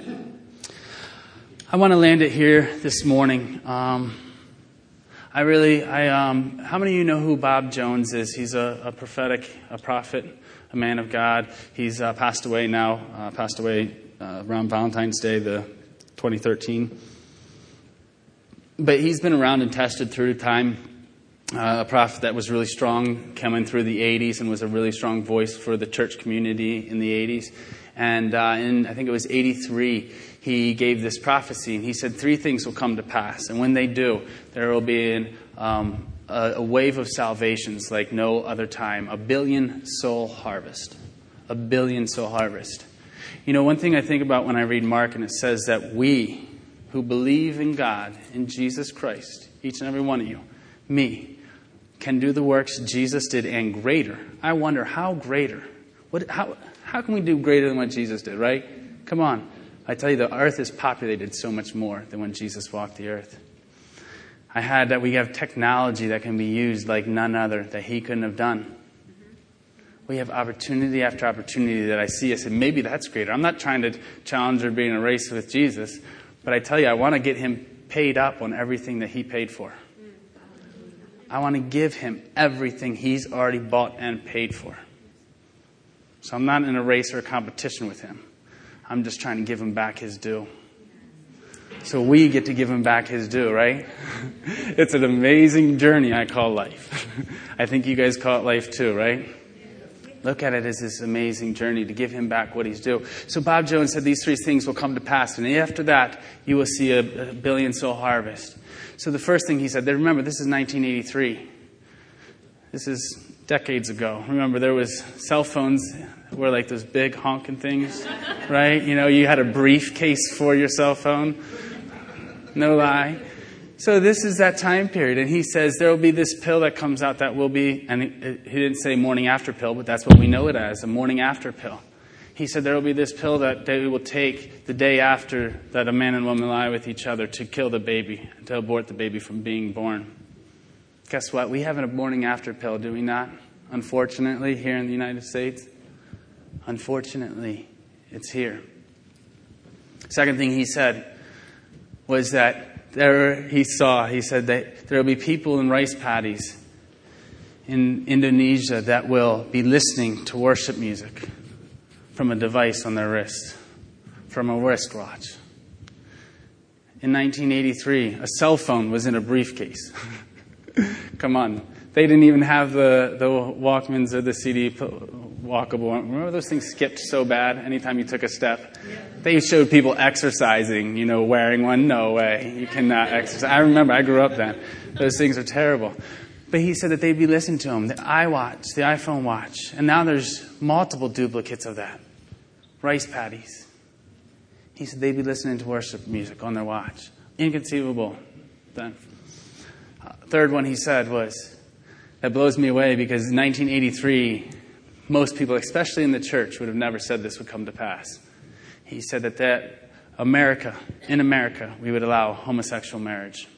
I want to land it here this morning. Um, I really, I um, how many of you know who Bob Jones is? He's a, a prophetic, a prophet, a man of God. He's uh, passed away now, uh, passed away uh, around Valentine's Day, the twenty thirteen. But he's been around and tested through time. Uh, a prophet that was really strong, coming through the eighties and was a really strong voice for the church community in the eighties. And uh, in, I think it was eighty-three, he gave this prophecy. And he said three things will come to pass. And when they do, there will be an, um, a, a wave of salvations like no other time. A billion soul harvest. A billion soul harvest. You know, one thing I think about when I read Mark, and it says that we who believe in God, in Jesus Christ, each and every one of you, me, can do the works Jesus did and greater. I wonder how greater. What? How? How can we do greater than what Jesus did, right? Come on. I tell you, the earth is populated so much more than when Jesus walked the earth. I had that we have technology that can be used like none other that he couldn't have done. We have opportunity after opportunity that I see. I said, maybe that's greater. I'm not trying to challenge or be in a race with Jesus, but I tell you, I want to get him paid up on everything that he paid for. I want to give him everything he's already bought and paid for. So I'm not in a race or a competition with him. I'm just trying to give him back his due. So we get to give him back his due, right? It's an amazing journey I call life. I think you guys call it life too, right? Look at it as this amazing journey to give him back what he's due. So Bob Jones said these three things will come to pass. And after that, you will see a, a billion soul harvest. So the first thing he said, remember, this is nineteen eighty-three. This is decades ago. Remember, there was cell phones were like those big honking things, right? You know, you had a briefcase for your cell phone. No lie. So this is that time period. And he says there will be this pill that comes out that will be, and he didn't say morning after pill, but that's what we know it as, a morning after pill. He said there will be this pill that they will take the day after that a man and woman lie with each other to kill the baby, to abort the baby from being born. Guess what? We have a morning after pill, do we not? Unfortunately, here in the United States. Unfortunately, it's here. Second thing he said was that there he saw, he said that there will be people in rice paddies in Indonesia that will be listening to worship music from a device on their wrist, from a wristwatch. In nineteen eighty-three, a cell phone was in a briefcase. Come on. They didn't even have the, the Walkmans or the C D walkable. Remember those things skipped so bad anytime you took a step? Yeah. They showed people exercising, you know, wearing one. No way. You cannot exercise. I remember, I grew up then. Those things are terrible. But he said that they'd be listening to him. The iWatch, the iPhone watch. And now there's multiple duplicates of that. Rice paddies. He said they'd be listening to worship music on their watch. Inconceivable then. Uh, third one he said was, that blows me away because in nineteen eighty-three, most people, especially in the church, would have never said this would come to pass. He said that, that America, in America, we would allow homosexual marriage.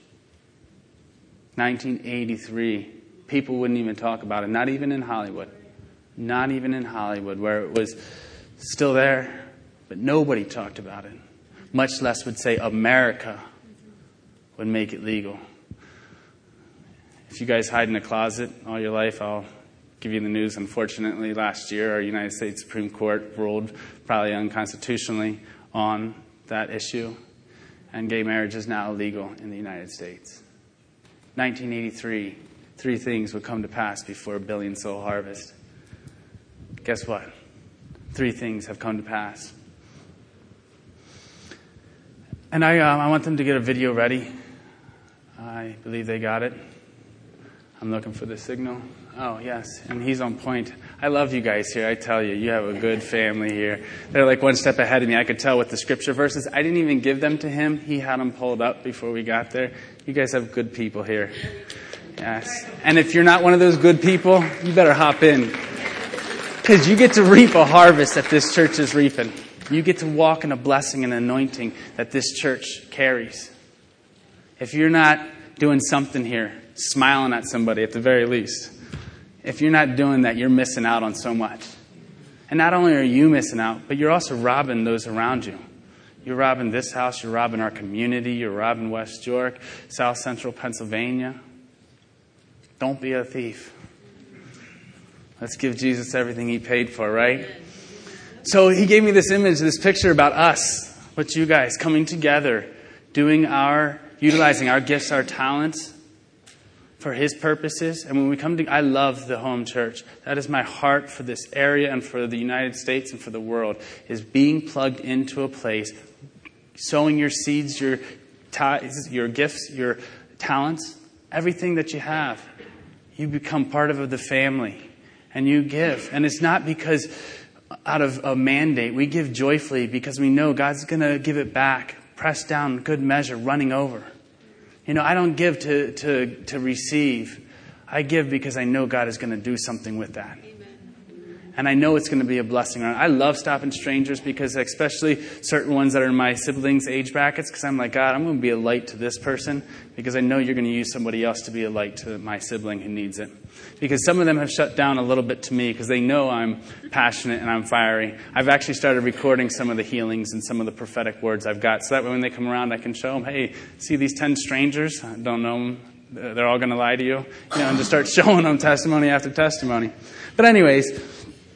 nineteen eighty-three, people wouldn't even talk about it, not even in Hollywood. Not even in Hollywood, where it was still there, but nobody talked about it. Much less would say America would make it legal. If you guys hide in a closet all your life, I'll give you the news. Unfortunately, last year, our United States Supreme Court ruled probably unconstitutionally on that issue, and gay marriage is now illegal in the United States. nineteen eighty-three, three things would come to pass before a billion soul harvest. Guess what? Three things have come to pass. And I, um, I want them to get a video ready. I believe they got it. I'm looking for the signal. Oh, yes. And he's on point. I love you guys here. I tell you, you have a good family here. They're like one step ahead of me. I could tell with the scripture verses. I didn't even give them to him. He had them pulled up before we got there. You guys have good people here. Yes. And if you're not one of those good people, you better hop in. Because you get to reap a harvest that this church is reaping. You get to walk in a blessing and anointing that this church carries. if you're not doing something here, smiling at somebody at the very least, if you're not doing that, you're missing out on so much. And not only are you missing out, but you're also robbing those around you. You're robbing this house, you're robbing our community, you're robbing West York, South Central Pennsylvania. Don't be a thief. Let's give Jesus everything he paid for, right? So he gave me this image, this picture about us, with you guys coming together, doing our, utilizing our gifts, our talents for his purposes. And when we come to, I love the home church. That is my heart for this area and for the United States and for the world, is being plugged into a place, sowing your seeds, your tithes, your gifts, your talents, everything that you have. You become part of the family. And you give. And it's not because out of a mandate. We give joyfully because we know God's going to give it back. Pressed down, good measure, running over. You know, I don't give to, to, to receive. I give because I know God is going to do something with that. And I know it's going to be a blessing. I love stopping strangers because especially certain ones that are in my siblings' age brackets, because I'm like, God, I'm going to be a light to this person because I know you're going to use somebody else to be a light to my sibling who needs it. Because some of them have shut down a little bit to me because they know I'm passionate and I'm fiery. I've actually started recording some of the healings and some of the prophetic words I've got. So that way when they come around, I can show them, hey, see these ten strangers? I don't know them. They're all going to lie to you. You know, and just start showing them testimony after testimony. But anyways,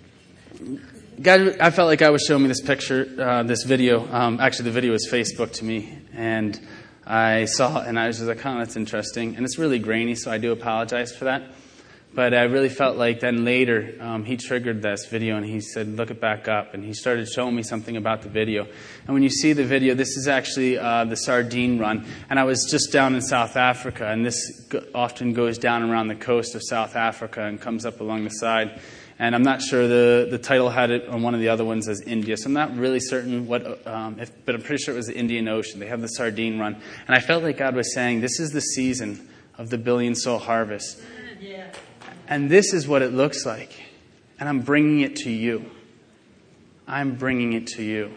God, I felt like I was showing me this picture, uh, this video. Um, actually, the video was Facebook to me. And I saw it and I was just like, oh, that's interesting. And it's really grainy, so I do apologize for that. But I really felt like then later um, he triggered this video and he said, look it back up. And he started showing me something about the video. And when you see the video, this is actually uh, the sardine run. And I was just down in South Africa. And this often goes down around the coast of South Africa and comes up along the side. And I'm not sure, the, the title had it on one of the other ones as India. So I'm not really certain what, um, if, but I'm pretty sure it was the Indian Ocean. They have the sardine run. And I felt like God was saying, this is the season of the billion soul harvest. Yeah. And this is what it looks like. And I'm bringing it to you. I'm bringing it to you.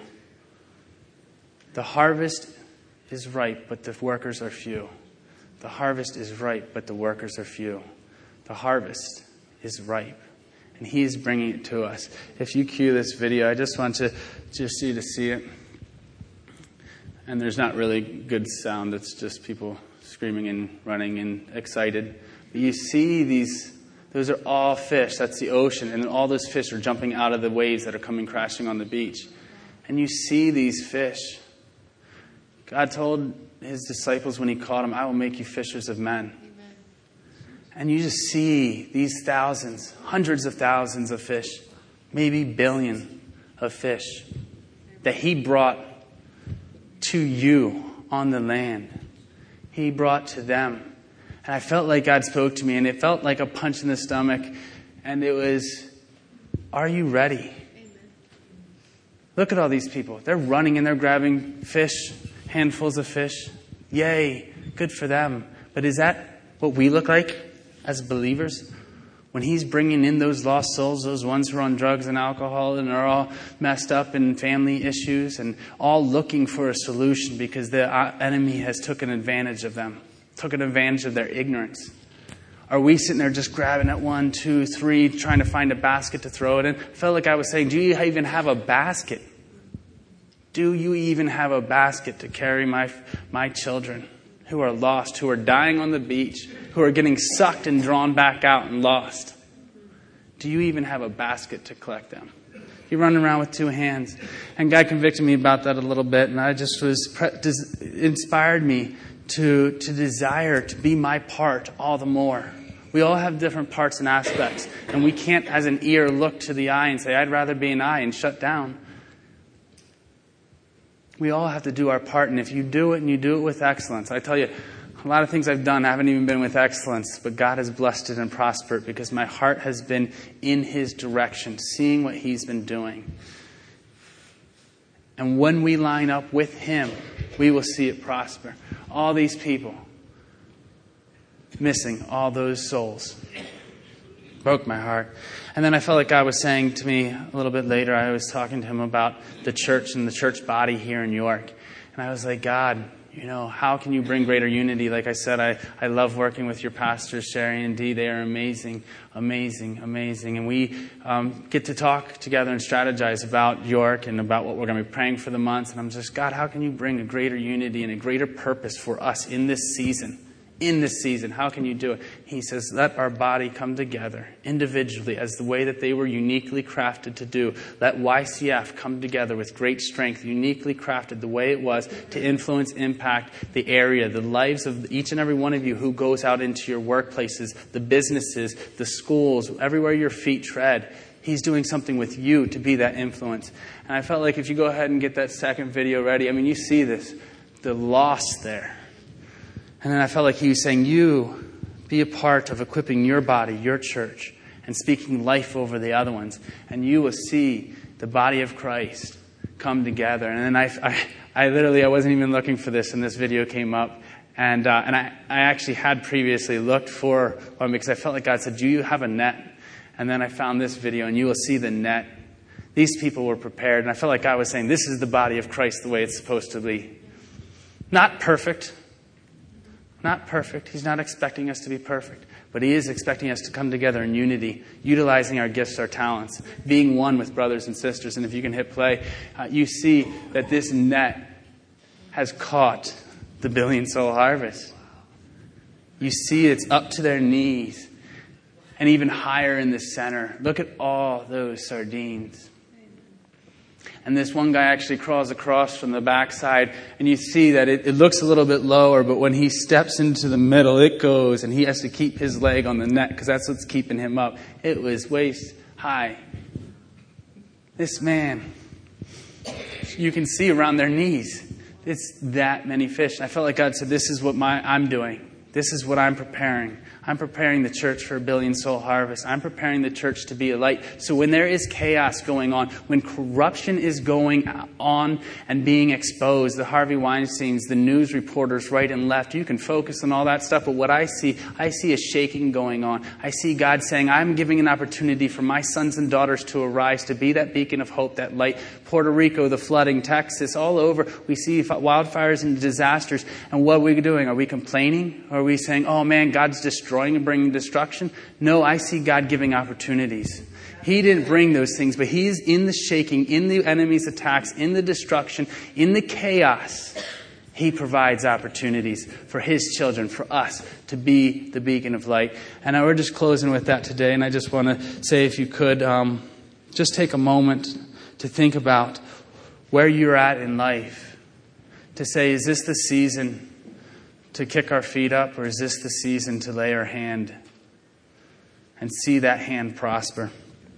The harvest is ripe, but the workers are few. The harvest is ripe, but the workers are few. The harvest is ripe. And he is bringing it to us. If you cue this video, I just want to just you to see it. And there's not really good sound. It's just people screaming and running and excited. But you see these, those are all fish. That's the ocean. And then all those fish are jumping out of the waves that are coming crashing on the beach. And you see these fish. God told his disciples when he called them, I will make you fishers of men. And you just see these thousands, hundreds of thousands of fish, maybe billion of fish that he brought to you on the land. He brought to them. And I felt like God spoke to me, and it felt like a punch in the stomach. And it was, are you ready? Amen. Look at all these people. They're running and they're grabbing fish, handfuls of fish. Yay, good for them. But is that what we look like as believers? When he's bringing in those lost souls, those ones who are on drugs and alcohol and are all messed up in family issues and all looking for a solution because the enemy has taken advantage of them, taken advantage of their ignorance. Are we sitting there just grabbing at one, two, three, trying to find a basket to throw it in? I felt like I was saying, do you even have a basket? Do you even have a basket to carry my my children who are lost, who are dying on the beach, who are getting sucked and drawn back out and lost? Do you even have a basket to collect them? You're running around with two hands. And God convicted me about that a little bit, and I just was inspired me to, to desire to be my part all the more. We all have different parts and aspects, and we can't, as an ear, look to the eye and say, I'd rather be an eye, and shut down. We all have to do our part, and if you do it and you do it with excellence, I tell you, a lot of things I've done haven't even been with excellence, but God has blessed it and prospered because my heart has been in his direction, seeing what he's been doing. And when we line up with him, we will see it prosper. All these people missing all those souls. Broke my heart. And then I felt like God was saying to me a little bit later, I was talking to him about the church and the church body here in York. And I was like, God, You know, how can you bring greater unity? Like I said, I, I love working with your pastors, Sherry and Dee. They are amazing, amazing, amazing. And we um, get to talk together and strategize about York and about what we're going to be praying for the months. And I'm just, God, how can you bring a greater unity and a greater purpose for us in this season? In this season, how can you do it? He says, let our body come together individually as the way that they were uniquely crafted to do. Let Y C F come together with great strength, uniquely crafted the way it was to influence, impact the area, the lives of each and every one of you who goes out into your workplaces, the businesses, the schools, everywhere your feet tread. He's doing something with you to be that influence. And I felt like if you go ahead and get that second video ready, I mean, you see this, the loss there. And then I felt like he was saying, you be a part of equipping your body, your church, and speaking life over the other ones. And you will see the body of Christ come together. And then I, I, I literally, I wasn't even looking for this, and this video came up. And uh, and I, I actually had previously looked for one because I felt like God said, do you have a net? And then I found this video, and you will see the net. These people were prepared. And I felt like God was saying, this is the body of Christ the way it's supposed to be. Not perfect. Not perfect. He's not expecting us to be perfect. But he is expecting us to come together in unity, utilizing our gifts, our talents, being one with brothers and sisters. And if you can hit play, uh, you see that this net has caught the Billion Soul Harvest. You see it's up to their knees and even higher in the center. Look at all those sardines. And this one guy actually crawls across from the backside, and you see that it, it looks a little bit lower, but when he steps into the middle, it goes, and he has to keep his leg on the net because that's what's keeping him up. It was waist high. This man, you can see around their knees. It's that many fish. I felt like God said, this is what my I'm doing. This is what I'm preparing. I'm preparing the church for a billion soul harvest. I'm preparing the church to be a light. So when there is chaos going on, when corruption is going on and being exposed, the Harvey Weinsteins, the news reporters right and left, you can focus on all that stuff. But what I see, I see a shaking going on. I see God saying, I'm giving an opportunity for my sons and daughters to arise, to be that beacon of hope, that light. Puerto Rico, the flooding, Texas, all over, we see wildfires and disasters. And what are we doing? Are we complaining? Or are we saying, oh man, God's destroying and bringing destruction? No, I see God giving opportunities. He didn't bring those things, but He's in the shaking, in the enemy's attacks, in the destruction, in the chaos. He provides opportunities for His children, for us to be the beacon of light. And we're just closing with that today. And I just want to say, if you could, um, just take a moment to think about where you're at in life. To say, is this the season to kick our feet up, or is this the season to lay our hand and see that hand prosper?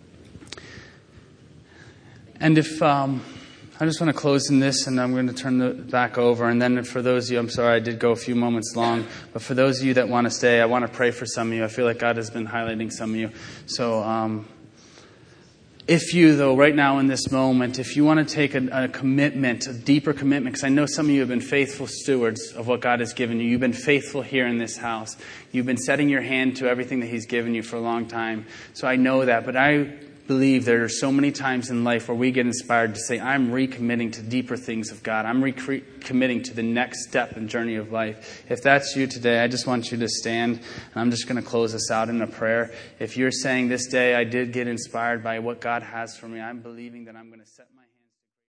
And if um, I just want to close in this, and I'm going to turn it back over. And then for those of you, I'm sorry I did go a few moments long, but for those of you that want to stay, I want to pray for some of you. I feel like God has been highlighting some of you. So um, if you, though, right now in this moment, if you want to take a, a commitment, a deeper commitment, because I know some of you have been faithful stewards of what God has given you. You've been faithful here in this house. You've been setting your hand to everything that He's given you for a long time. So I know that. But I believe there are so many times in life where we get inspired to say, I'm recommitting to deeper things of God. I'm recommitting to the next step and journey of life. If that's you today, I just want you to stand, and I'm just going to close this out in a prayer. If you're saying this day, I did get inspired by what God has for me, I'm believing that I'm going to set my